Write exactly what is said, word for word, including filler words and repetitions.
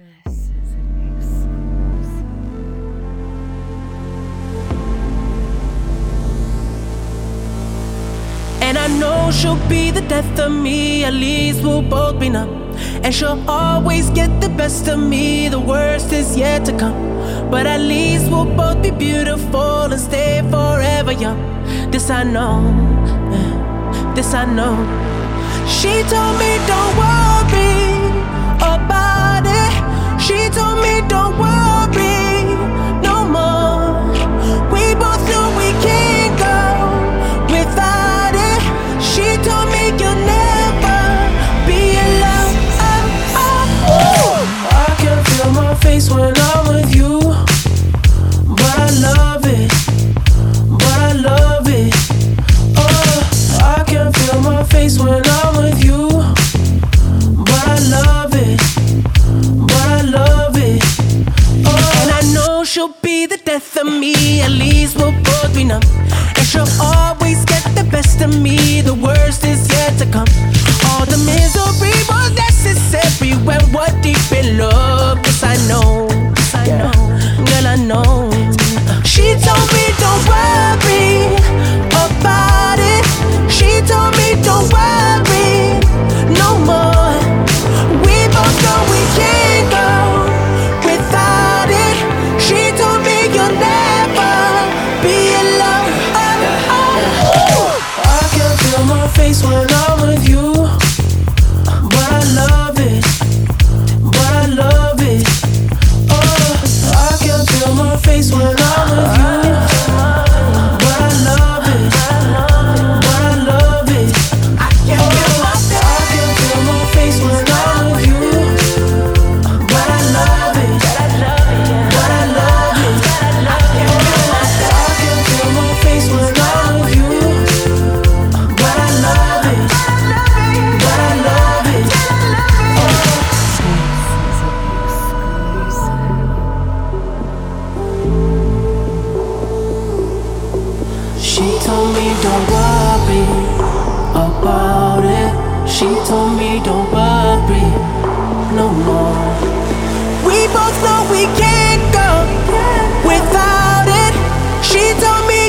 This is an exclusive. And I know she'll be the death of me, at least we'll both be numb. And she'll always get the best of me, the worst is yet to come. But at least we'll both be beautiful and stay forever young. This I know, yeah, this I know. She told me don't worry about it. She told me don't worry no more. We both knew we can't go without it. She told me you'll never be alone. Oh, oh, oh. I can feel my face when I'm with you, but I love it, but I love it. Oh, I can feel my face when I'm with you, but I love it, but I love it. Oh, and I know she'll be the death of me, at least we'll both be numb. And she'll always get the best of me, the worst is yet to come. All the misery was necessary when we're deep in love. Yes, I know, yes, I know, girl, I know. She told me don't worry about it. She told me don't worry no more. We both know we can't go without it. She told me you'll never be alone. Oh, oh, oh. I can feel my face when I'm with you, but I love it, but I love it. Oh, I can feel my face when I'm with you, but I love it, but I love it. I can feel my I can feel my face when I'm with you, but I love it, but I love it. I can feel my face when I'm with you, but I love it, but I love it. She told me don't worry about it. She told me don't worry no more. We both know we can't go without it. She told me